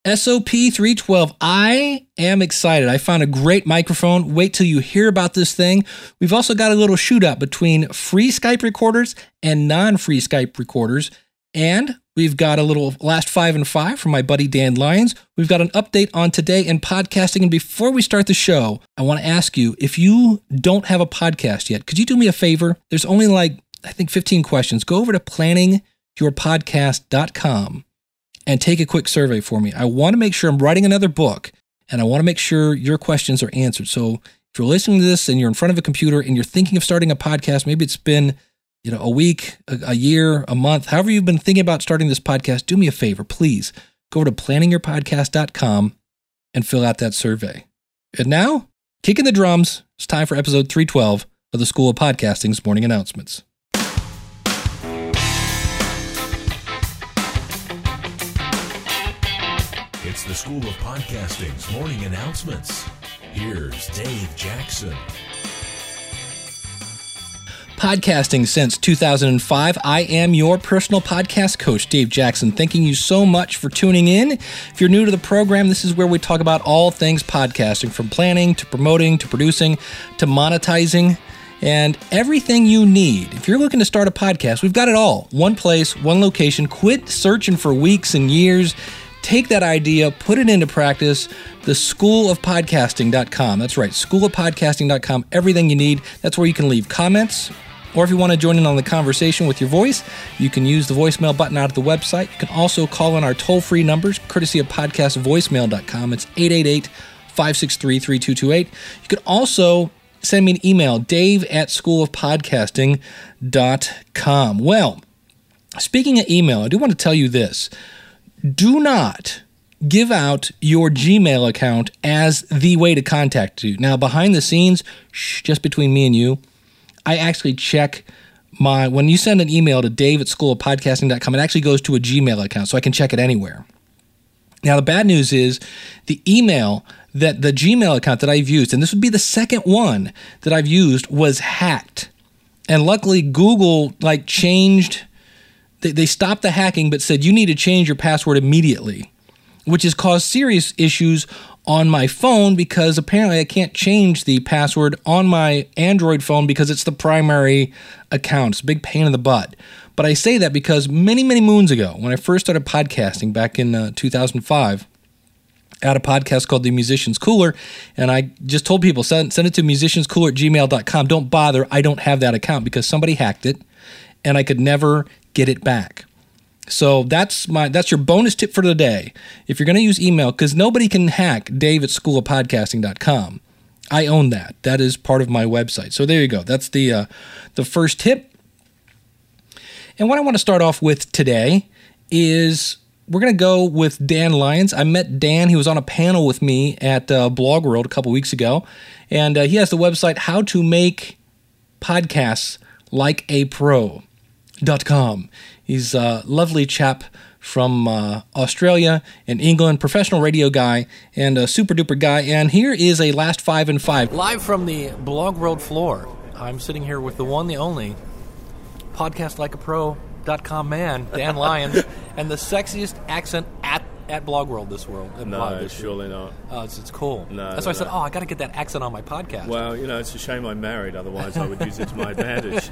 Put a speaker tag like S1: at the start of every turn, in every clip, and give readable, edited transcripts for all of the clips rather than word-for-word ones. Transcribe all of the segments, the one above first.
S1: SOP 312. I am excited. I found a great microphone. Wait till you hear about this thing. We've also got a little shootout between free Skype recorders and non-free Skype recorders. And we've got a little last 5 and 5 from my buddy Dan Lyons. We've got an update on today in podcasting. And before we start the show, I want to ask you, if you don't have a podcast yet, could you do me a favor? There's only 15 questions. Go over to planningyourpodcast.com and take a quick survey for me. I want to make sure I'm writing another book, and I want to make sure your questions are answered. So if you're listening to this and you're in front of a computer and you're thinking of starting a podcast, maybe it's been a week, a year, a month, however you've been thinking about starting this podcast, do me a favor, please. Go to planningyourpodcast.com and fill out that survey. And now, kicking the drums, it's time for episode 312 of the School of Podcasting's Morning Announcements.
S2: It's the School of Podcasting's Morning Announcements. Here's Dave Jackson.
S1: Podcasting since 2005. I am your personal podcast coach, Dave Jackson. Thanking you so much for tuning in. If you're new to the program, this is where we talk about all things podcasting, from planning to promoting to producing to monetizing and everything you need. If you're looking to start a podcast, we've got it all. One place, one location. Quit searching for weeks and years. Take that idea, put it into practice. The schoolofpodcasting.com. That's right, schoolofpodcasting.com. Everything you need. That's where you can leave comments. Or if you want to join in on the conversation with your voice, you can use the voicemail button out of the website. You can also call in our toll-free numbers, courtesy of podcastvoicemail.com. It's 888-563-3228. You can also send me an email, dave@schoolofpodcasting.com. Well, speaking of email, I do want to tell you this. Do not give out your Gmail account as the way to contact you. Now, behind the scenes, just between me and you, I actually check when you send an email to dave@schoolofpodcasting.com, it actually goes to a Gmail account, so I can check it anywhere. Now, the bad news is the email that the Gmail account that I've used, and this would be the second one that I've used, was hacked. And luckily, Google changed. They stopped the hacking, but said you need to change your password immediately, which has caused serious issues on my phone because apparently I can't change the password on my Android phone because it's the primary account. It's a big pain in the butt. But I say that because many, many moons ago, when I first started podcasting back in 2005, I had a podcast called The Musician's Cooler, and I just told people, send it to musicianscooler@gmail.com. Don't bother. I don't have that account because somebody hacked it, and I could never get it back. So that's your bonus tip for the day. If you're going to use email, because nobody can hack dave@schoolofpodcasting.com. I own that. That is part of my website. So there you go. That's the first tip. And what I want to start off with today is we're going to go with Dan Lyons. I met Dan. He was on a panel with me at Blog World a couple weeks ago. And he has the website How to Make Podcasts Like a Pro.com. He's a lovely chap from Australia and England, professional radio guy, and a super duper guy. And here is a last 5 and 5.
S3: Live from the Blog World floor, I'm sitting here with the one, the only, podcastlikeapro.com man, Dan Lyons, and the sexiest accent at Blog World this world.
S4: No, surely not.
S3: Oh, it's cool.
S4: No,
S3: that's why I said, I got to get that accent on my podcast.
S4: Well, it's a shame I'm married, otherwise I would use it to my advantage.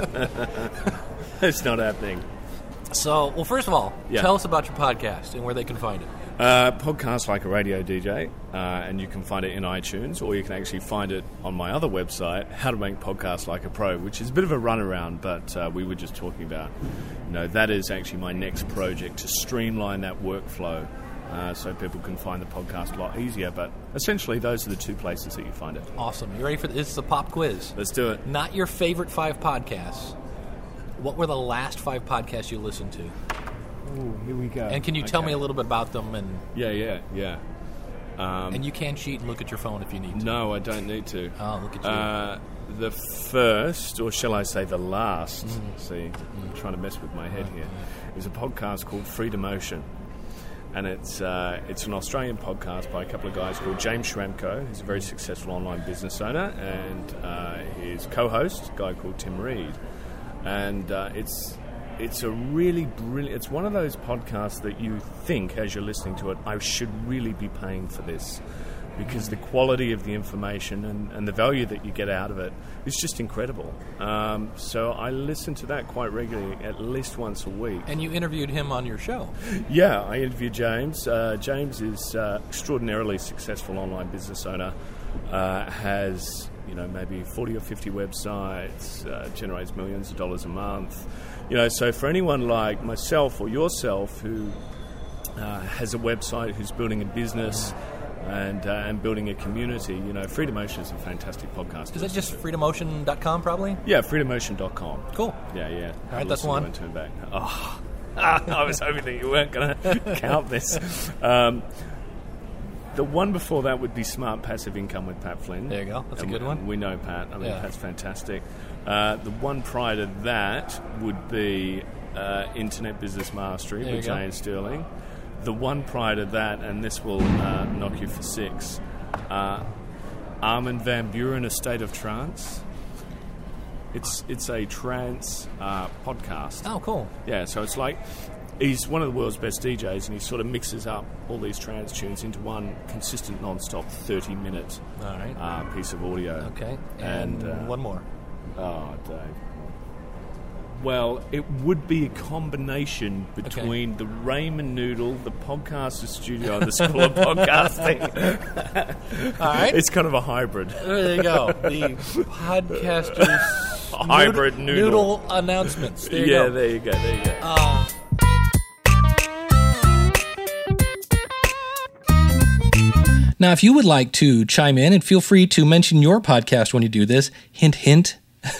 S4: It's not happening.
S3: So, well, first of all, tell us about your podcast and where they can find it.
S4: Podcast Like a Radio DJ, and you can find it in iTunes, or you can actually find it on my other website, How to Make Podcasts Like a Pro, which is a bit of a runaround, but we were just talking about, that is actually my next project, to streamline that workflow so people can find the podcast a lot easier. But essentially, those are the two places that you find it.
S3: Awesome. You ready for this? This is a pop quiz.
S4: Let's do it.
S3: Not your favorite 5 podcasts. What were the last 5 podcasts you listened to?
S4: Ooh, here we go.
S3: And can you tell me a little bit about them? And
S4: Yeah.
S3: And you can cheat and look at your phone if you need to.
S4: No, I don't need to.
S3: Oh, look at you.
S4: The first, or shall I say the last, see, I'm trying to mess with my head here, is a podcast called Freedom Ocean. And it's an Australian podcast by a couple of guys called James Schramko, who's a very successful online business owner, and his co-host, a guy called Tim Reed. And it's it's a really brilliant... It's one of those podcasts that you think, as you're listening to it, I should really be paying for this, because the quality of the information and the value that you get out of it is just incredible. So I listen to that quite regularly, at least once a week.
S3: And you interviewed him on your show.
S4: Yeah, I interviewed James. James is extraordinarily successful online business owner, has maybe 40 or 50 websites, generates millions of dollars a month. So for anyone like myself or yourself who has a website, who's building a business and building a community, Freedom Ocean is a fantastic podcast.
S3: Is that just freedomocean.com probably?
S4: Yeah, freedomocean.com.
S3: Cool.
S4: Yeah.
S3: All right, that's one.
S4: Turn back. Oh, I was hoping that you weren't going to count this. The one before that would be Smart Passive Income with Pat Flynn.
S3: There you go. That's a good one.
S4: We know Pat. I mean, Pat's fantastic. The one prior to that would be Internet Business Mastery with Jay and Sterling. The one prior to that, and this will knock you for six, Armin van Buuren, A State of Trance. It's a trance podcast.
S3: Oh, cool.
S4: Yeah, so it's like... He's one of the world's best DJs, and he sort of mixes up all these trance tunes into one consistent, non-stop, 30-minute piece of audio.
S3: Okay, and one more.
S4: Oh, Dave. Well, it would be a combination between the Raymond Noodle, the Podcaster Studio, and the School of Podcasting.
S3: All right.
S4: It's kind of a hybrid.
S3: There you go. The Podcasters
S4: hybrid
S3: noodle announcements. There you go.
S4: There you go.
S1: Now, if you would like to chime in, and feel free to mention your podcast when you do this, hint, hint,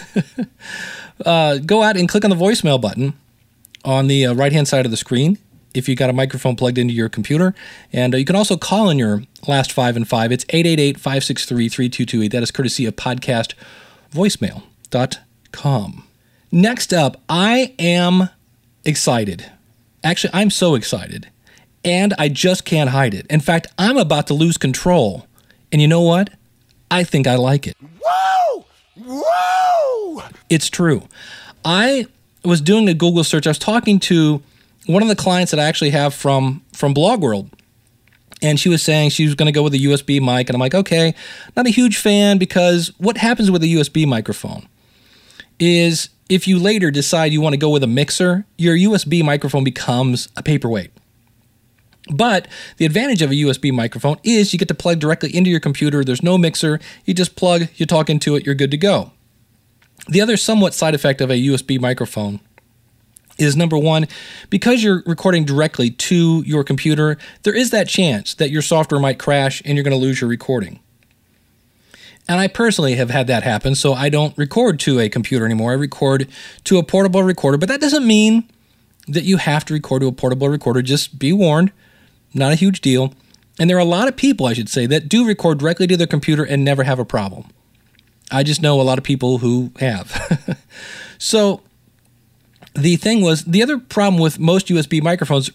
S1: go out and click on the voicemail button on the right-hand side of the screen if you got a microphone plugged into your computer. And you can also call in your last 5 and 5. It's 888-563-3228. That is courtesy of podcastvoicemail.com. Next up, I am excited. Actually, I'm so excited. And I just can't hide it. In fact, I'm about to lose control. And you know what? I think I like it.
S5: Whoa! Whoa!
S1: It's true. I was doing a Google search. I was talking to one of the clients that I actually have from Blog World. And she was saying she was going to go with a USB mic. And I'm like, okay, not a huge fan, because what happens with a USB microphone is if you later decide you want to go with a mixer, your USB microphone becomes a paperweight. But the advantage of a USB microphone is you get to plug directly into your computer. There's no mixer. You just plug, you talk into it, you're good to go. The other somewhat side effect of a USB microphone is, number one, because you're recording directly to your computer, there is that chance that your software might crash and you're going to lose your recording. And I personally have had that happen, so I don't record to a computer anymore. I record to a portable recorder, but that doesn't mean that you have to record to a portable recorder. Just be warned. Not a huge deal. And there are a lot of people, I should say, that do record directly to their computer and never have a problem. I just know a lot of people who have. So the thing was, the other problem with most USB microphones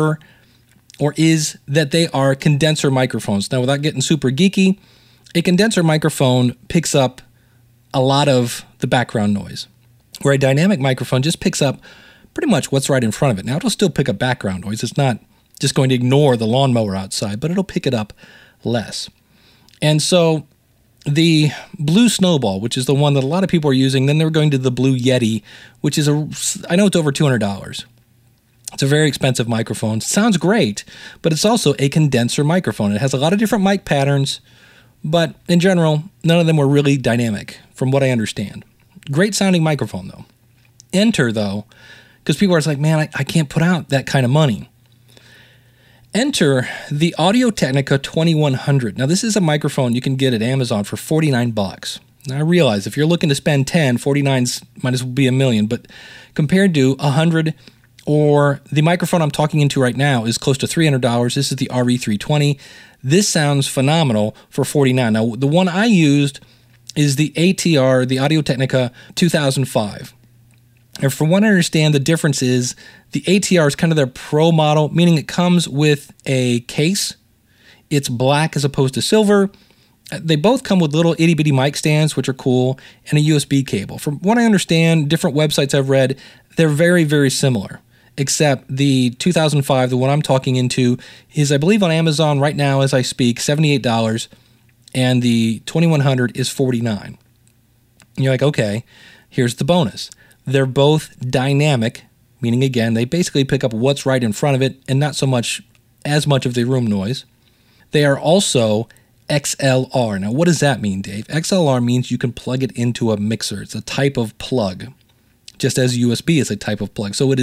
S1: is that they are condenser microphones. Now, without getting super geeky, a condenser microphone picks up a lot of the background noise, where a dynamic microphone just picks up pretty much what's right in front of it. Now, it'll still pick up background noise. It's not just going to ignore the lawnmower outside, but it'll pick it up less. And so the Blue Snowball, which is the one that a lot of people are using, then they're going to the Blue Yeti, which is I know it's over $200. It's a very expensive microphone. Sounds great, but it's also a condenser microphone. It has a lot of different mic patterns, but in general, none of them were really dynamic, from what I understand. Great sounding microphone, though. Enter, though, because people are like, man, I can't put out that kind of money. Enter the Audio-Technica 2100. Now, this is a microphone you can get at Amazon for $49. Now, I realize if you're looking to spend 10, 49's might as well be $1 million, but compared to 100, or the microphone I'm talking into right now is close to $300. This is the RE320. This sounds phenomenal for $49. Now, the one I used is the ATR, the Audio-Technica 2005. And from what I understand, the difference is the ATR is kind of their pro model, meaning it comes with a case. It's black as opposed to silver. They both come with little itty-bitty mic stands, which are cool, and a USB cable. From what I understand, different websites I've read, They're very, very similar, except the 2005, the one I'm talking into, is, I believe, on Amazon right now as I speak, $78, and the 2100 is $49. And you're like, okay, here's the bonus. They're both dynamic, meaning, again, they basically pick up what's right in front of it and not so much as much of the room noise. They are also XLR. Now, what does that mean, Dave? XLR means you can plug it into a mixer. It's a type of plug, just as USB is a type of plug. So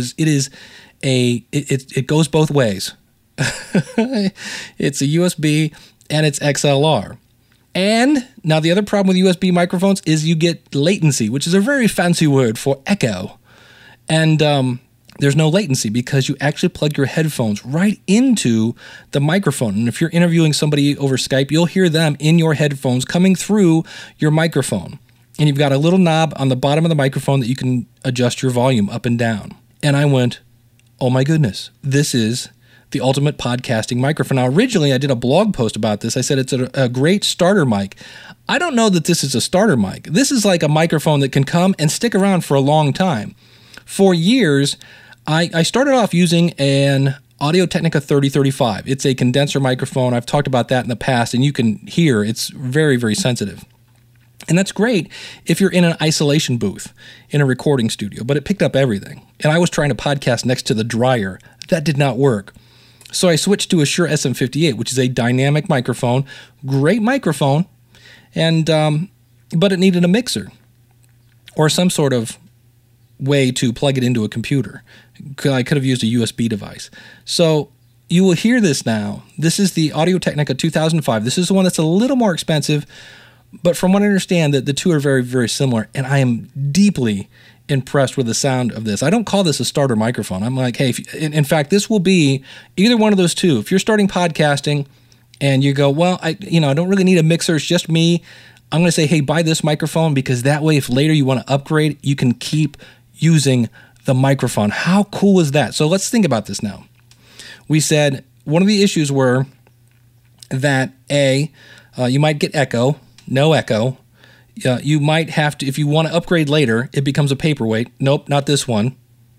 S1: it goes both ways. It's a USB and it's XLR. And now the other problem with USB microphones is you get latency, which is a very fancy word for echo. And there's no latency because you actually plug your headphones right into the microphone. And if you're interviewing somebody over Skype, you'll hear them in your headphones coming through your microphone. And you've got a little knob on the bottom of the microphone that you can adjust your volume up and down. And I went, oh my goodness, this is the ultimate podcasting microphone. Now, originally I did a blog post about this. I said it's a great starter mic. I don't know that this is a starter mic. This is like a microphone that can come and stick around for a long time. For years, I started off using an Audio-Technica 3035. It's a condenser microphone. I've talked about that in the past, and you can hear it's very, very sensitive. And that's great if you're in an isolation booth in a recording studio, but it picked up everything. And I was trying to podcast next to the dryer. That did not work. So I switched to a Shure SM58, which is a dynamic microphone, great microphone, and but it needed a mixer or some sort of way to plug it into a computer. I could have used a USB device. So you will hear this now. This is the Audio-Technica 2005. This is the one that's a little more expensive, but from what I understand, the two are very, very similar, and I am deeply impressed with the sound of this. I don't call this a starter microphone. I'm like, hey, in fact, this will be either one of those two. If you're starting podcasting and you go, well, I don't really need a mixer, it's just me, I'm going to say, hey, buy this microphone, because that way, if later you want to upgrade, you can keep using the microphone. How cool is that? So let's think about this now. We said one of the issues were that you might get echo, no echo. You might have to, if you want to upgrade later, it becomes a paperweight. Nope, not this one.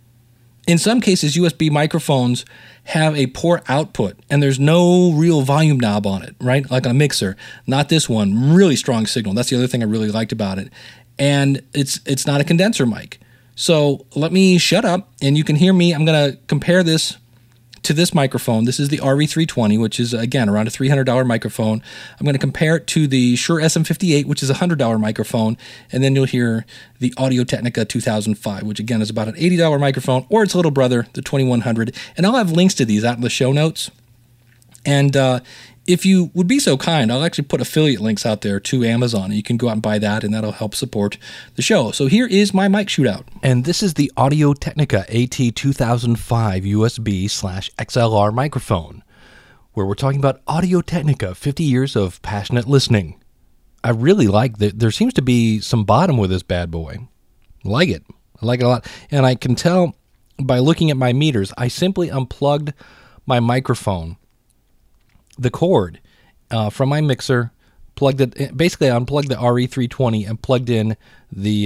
S1: In some cases, USB microphones have a poor output, and there's no real volume knob on it, right? Like a mixer. Not this one. Really strong signal. That's the other thing I really liked about it. And it's not a condenser mic. So let me shut up, and you can hear me. I'm going to compare this to this microphone. This is the RE320, which is, again, around a $300 microphone. I'm going to compare it to the Shure SM58, which is a $100 microphone, and then you'll hear the Audio-Technica 2005, which, again, is about an $80 microphone, or its little brother, the 2100. And I'll have links to these out in the show notes. And if you would be so kind, I'll actually put affiliate links out there to Amazon, and you can go out and buy that, and that'll help support the show. So here is my mic shootout. And this is the Audio-Technica AT2005 USB/XLR microphone, where we're talking about Audio-Technica, 50 years of passionate listening. I really like that. There seems to be some bottom with this bad boy. I like it a lot. And I can tell by looking at my meters, I simply unplugged my microphone, the cord from my mixer, basically unplugged the RE320 and plugged in the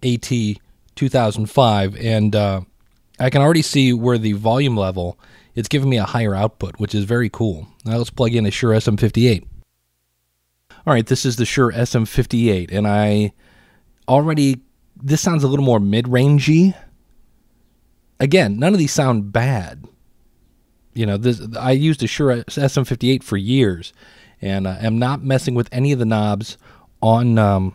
S1: AT2005, and I can already see where the volume level, it's giving me a higher output, which is very cool. Now let's plug in a Shure SM58. All right, this is the Shure SM58, and this sounds a little more mid-rangey. Again, none of these sound bad. I used a Shure SM58 for years, and I'm not messing with any of the knobs on the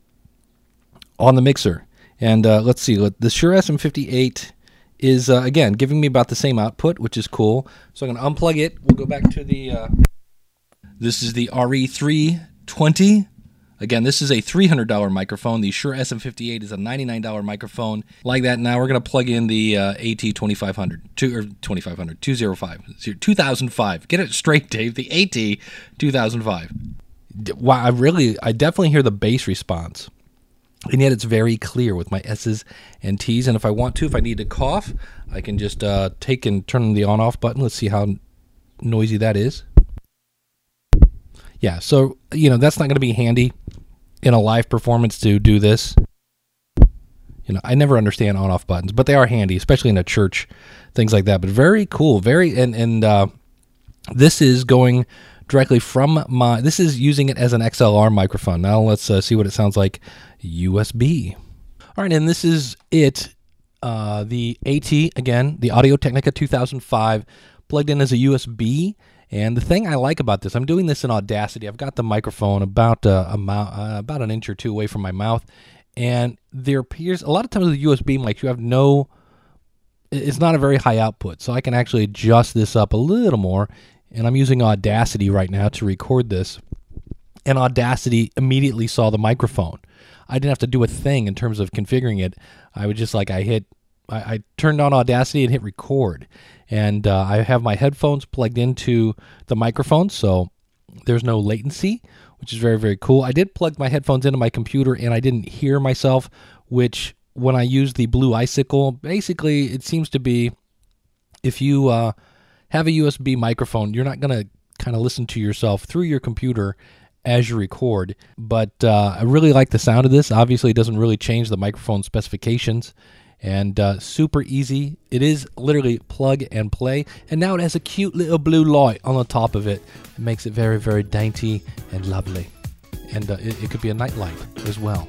S1: mixer. And let's see, the Shure SM58 is, again, giving me about the same output, which is cool. So I'm going to unplug it. We'll go back to this is the RE320. Again, this is a $300 microphone. The Shure SM58 is a $99 microphone. Like that, now we're going to plug in the AT2005. Get it straight, Dave. The AT2005. Wow, I definitely hear the bass response. And yet it's very clear with my S's and T's. And if I need to cough, I can just take and turn the on-off button. Let's see how noisy that is. Yeah, so, that's not going to be handy in a live performance to do this. I never understand on-off buttons, but they are handy, especially in a church, things like that. But very cool, this is going directly from this is using it as an XLR microphone. Now let's see what it sounds like USB. All right, and this is it. The AT, again, the Audio-Technica 2005, plugged in as a USB. And the thing I like about this, I'm doing this in Audacity. I've got the microphone about an inch or two away from my mouth. And there appears, a lot of times with the USB mic, you have it's not a very high output. So I can actually adjust this up a little more. And I'm using Audacity right now to record this. And Audacity immediately saw the microphone. I didn't have to do a thing in terms of configuring it. I would just I turned on Audacity and hit record. And I have my headphones plugged into the microphone, so there's no latency, which is very, very cool. I did plug my headphones into my computer, and I didn't hear myself, which when I use the Blue Icicle, basically it seems to be if you have a USB microphone, you're not going to kind of listen to yourself through your computer as you record. But I really like the sound of this. Obviously, it doesn't really change the microphone specifications. And super easy. It is literally plug and play. And now it has a cute little blue light on the top of it. It makes it very, very dainty and lovely. And it could be a nightlight as well.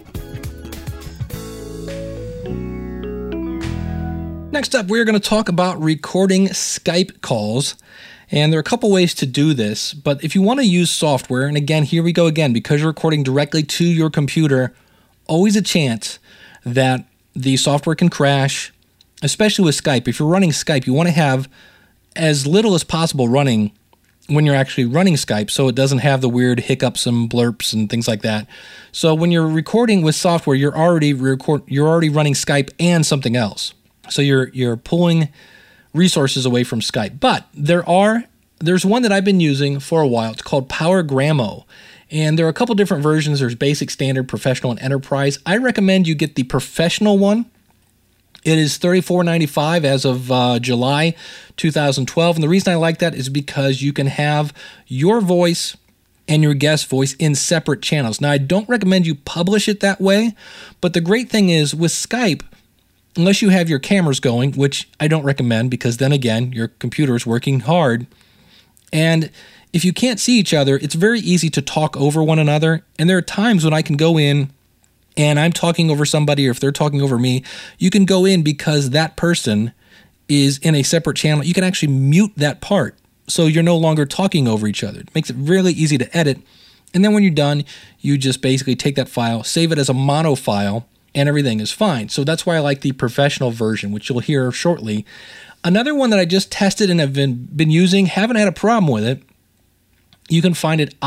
S1: Next up, we're going to talk about recording Skype calls. And there are a couple ways to do this. But if you want to use software, and again, here we go again, because you're recording directly to your computer, always a chance that the software can crash, especially with Skype. If you're running Skype, you want to have as little as possible running when you're actually running Skype, so it doesn't have the weird hiccups and blurps and things like that. So when you're recording with software, you're already running Skype and something else. So you're pulling resources away from Skype. But there's one that I've been using for a while. It's called PowerGramo. And there are a couple different versions. There's basic, standard, professional, and enterprise. I recommend you get the professional one. It is $34.95 as of July 2012. And the reason I like that is because you can have your voice and your guest voice in separate channels. Now, I don't recommend you publish it that way. But the great thing is with Skype, unless you have your cameras going, which I don't recommend because then again, your computer is working hard. And if you can't see each other, it's very easy to talk over one another. And there are times when I can go in and I'm talking over somebody, or if they're talking over me, you can go in because that person is in a separate channel. You can actually mute that part so you're no longer talking over each other. It makes it really easy to edit. And then when you're done, you just basically take that file, save it as a mono file, and everything is fine. So that's why I like the professional version, which you'll hear shortly. Another one that I just tested and have been using, haven't had a problem with it. You can find it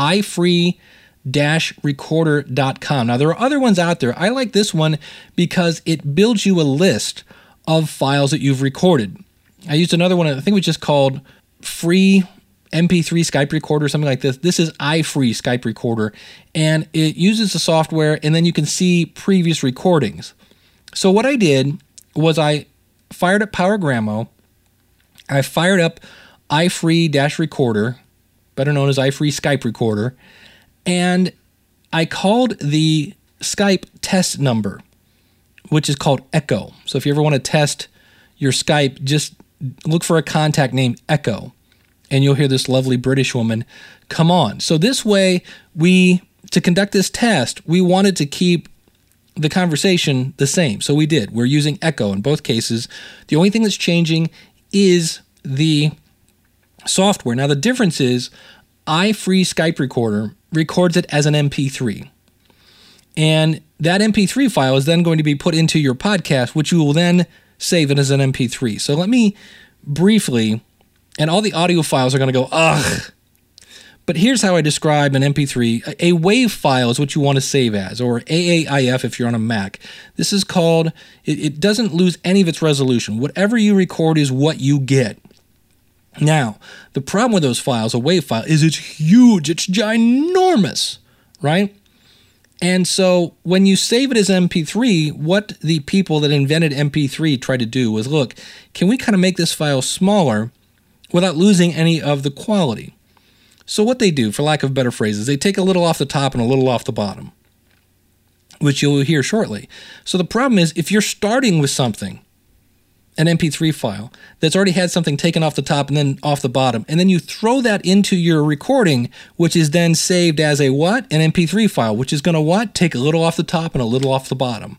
S1: ifree-recorder.com. Now, there are other ones out there. I like this one because it builds you a list of files that you've recorded. I used another one, I think it was just called Free MP3 Skype Recorder, something like this. This is iFree Skype Recorder, and it uses the software, and then you can see previous recordings. So what I did was I fired up PowerGramo. I fired up iFree-Recorder, better known as iFree Skype Recorder, and I called the Skype test number, which is called Echo. So if you ever want to test your Skype, just look for a contact named Echo, and you'll hear this lovely British woman come on. So this way, to conduct this test, we wanted to keep the conversation the same. So we did. We're using Echo in both cases. The only thing that's changing is the software. Now, the difference is iFree Skype Recorder records it as an MP3. And that MP3 file is then going to be put into your podcast, which you will then save it as an MP3. So let me briefly, and all the audio files are going to go, ugh. But here's how I describe an MP3. A WAV file is what you want to save as, or AAIF if you're on a Mac. This is called, it doesn't lose any of its resolution. Whatever you record is what you get. Now, the problem with those files, a WAV file, is it's huge, it's ginormous, right? And so when you save it as MP3, what the people that invented MP3 tried to do was, look, can we kind of make this file smaller without losing any of the quality? So what they do, for lack of better phrases, they take a little off the top and a little off the bottom. which you'll hear shortly. So the problem is if you're starting with something, an MP3 file that's already had something taken off the top and then off the bottom, and then you throw that into your recording, which is then saved as a what? An MP3 file, which is going to what? Take a little off the top and a little off the bottom.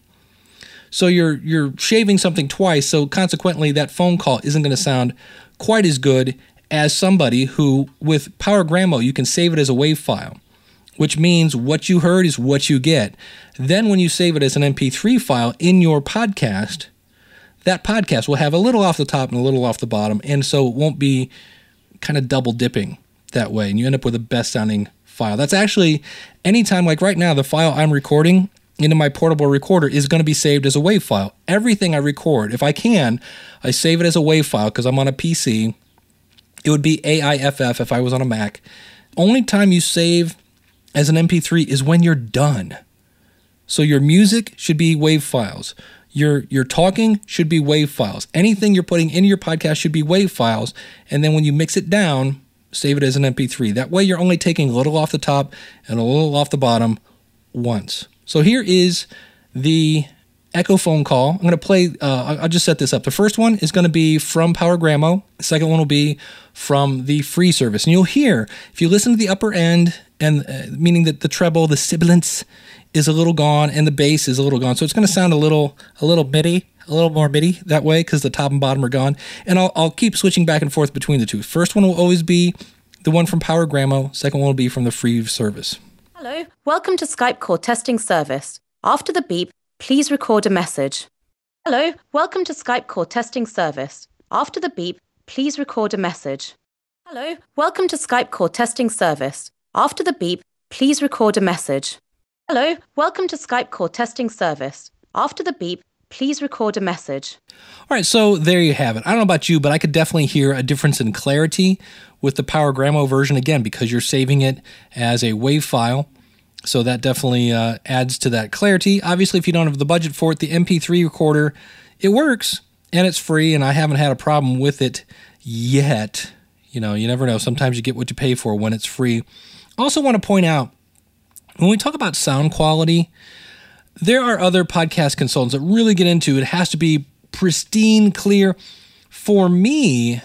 S1: So you're shaving something twice, so consequently that phone call isn't going to sound quite as good as somebody who, with PowerGramo, you can save it as a WAV file, which means what you heard is what you get. Then when you save it as an MP3 file in your podcast, that podcast will have a little off the top and a little off the bottom, and so it won't be kind of double dipping that way, and you end up with a best sounding file. That's actually, anytime, like right now, the file I'm recording into my portable recorder is going to be saved as a WAV file. Everything I record, if I can, I save it as a WAV file because I'm on a PC. It would be AIFF if I was on a Mac. Only time you save as an MP3 is when you're done. So your music should be WAV files. Your talking should be WAV files. Anything you're putting into your podcast should be WAV files. And then when you mix it down, save it as an MP3. That way you're only taking a little off the top and a little off the bottom once. So here is the Echo phone call. I'm going to play, I'll just set this up. The first one is going to be from PowerGramo. The second one will be from the free service. And you'll hear, if you listen to the upper end, and meaning that the treble, the sibilance is a little gone and the bass is a little gone. So it's going to sound a little MIDI, a little more MIDI that way because the top and bottom are gone. And I'll keep switching back and forth between the two. First one will always be the one from PowerGramo. Second one will be from the free service.
S6: Hello, welcome to Skype call testing service. After the beep, please record a message. Hello, welcome to Skype call testing service. After the beep, please record a message. Hello, welcome to Skype call testing service. After the beep, please record a message. Hello, welcome to Skype call testing service. After the beep, please record a message.
S1: All right, so there you have it. I don't know about you, but I could definitely hear a difference in clarity with the PowerGramo version, again, because you're saving it as a WAV file. So that definitely adds to that clarity. Obviously, if you don't have the budget for it, the MP3 recorder, it works, and it's free, and I haven't had a problem with it yet. You know, you never know. Sometimes you get what you pay for when it's free. Also want to point out, when we talk about sound quality, there are other podcast consultants that really get into it. It has to be pristine, clear. For me,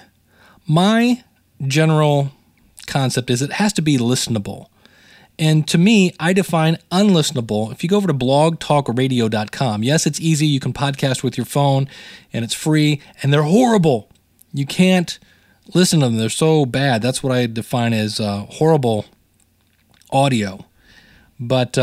S1: my general concept is it has to be listenable. And to me, I define unlistenable. If you go over to blogtalkradio.com, yes, it's easy. You can podcast with your phone, and it's free, and they're horrible. You can't listen to them. They're so bad. That's what I define as horrible audio. But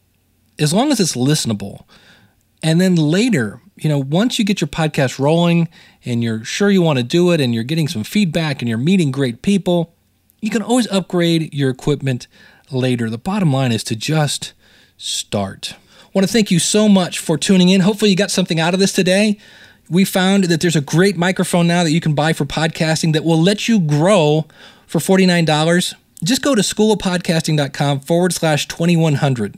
S1: as long as it's listenable, and then later, you know, once you get your podcast rolling and you're sure you want to do it and you're getting some feedback and you're meeting great people, you can always upgrade your equipment later. The bottom line is to just start. I want to thank you so much for tuning in. Hopefully you got something out of this today. We found that there's a great microphone now that you can buy for podcasting that will let you grow for $49. Just go to schoolofpodcasting.com/2100.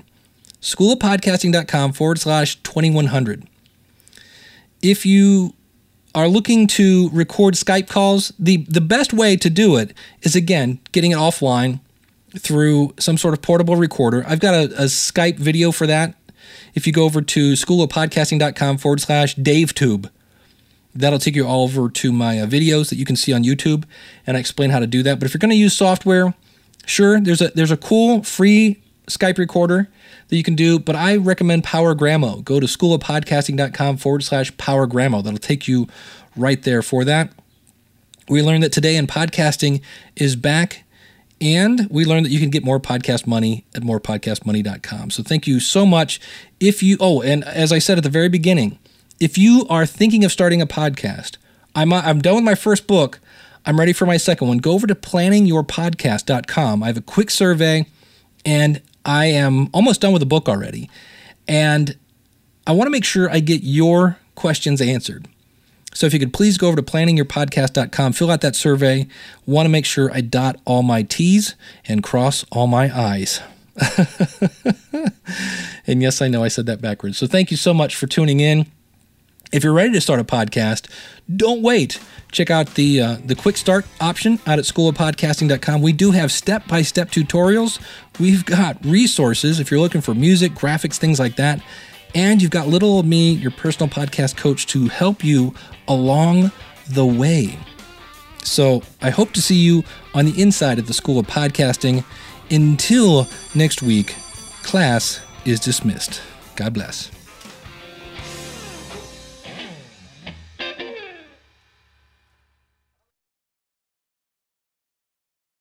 S1: schoolofpodcasting.com/2100. If you are looking to record Skype calls, the best way to do it is, again, getting it offline through some sort of portable recorder. I've got a Skype video for that. If you go over to schoolofpodcasting.com/DaveTube, that'll take you all over to my videos that you can see on YouTube, and I explain how to do that. But if you're going to use software, sure, there's a cool free Skype recorder that you can do, but I recommend PowerGramo. Go to schoolofpodcasting.com/PowerGramo. That'll take you right there for that. We learned that Today in Podcasting is back, and we learned that you can get more podcast money at morepodcastmoney.com. So thank you so much. And as I said at the very beginning, if you are thinking of starting a podcast, I'm done with my first book. I'm ready for my second one. Go over to planningyourpodcast.com. I have a quick survey, and I am almost done with the book already. And I want to make sure I get your questions answered. So if you could please go over to planningyourpodcast.com, fill out that survey. Want to make sure I dot all my T's and cross all my I's. And yes, I know I said that backwards. So thank you so much for tuning in. If you're ready to start a podcast, don't wait. Check out the quick start option out at schoolofpodcasting.com. We do have step-by-step tutorials. We've got resources if you're looking for music, graphics, things like that. And you've got little old me, your personal podcast coach, to help you along the way. So I hope to see you on the inside of the School of Podcasting. Until next week, class is dismissed. God bless.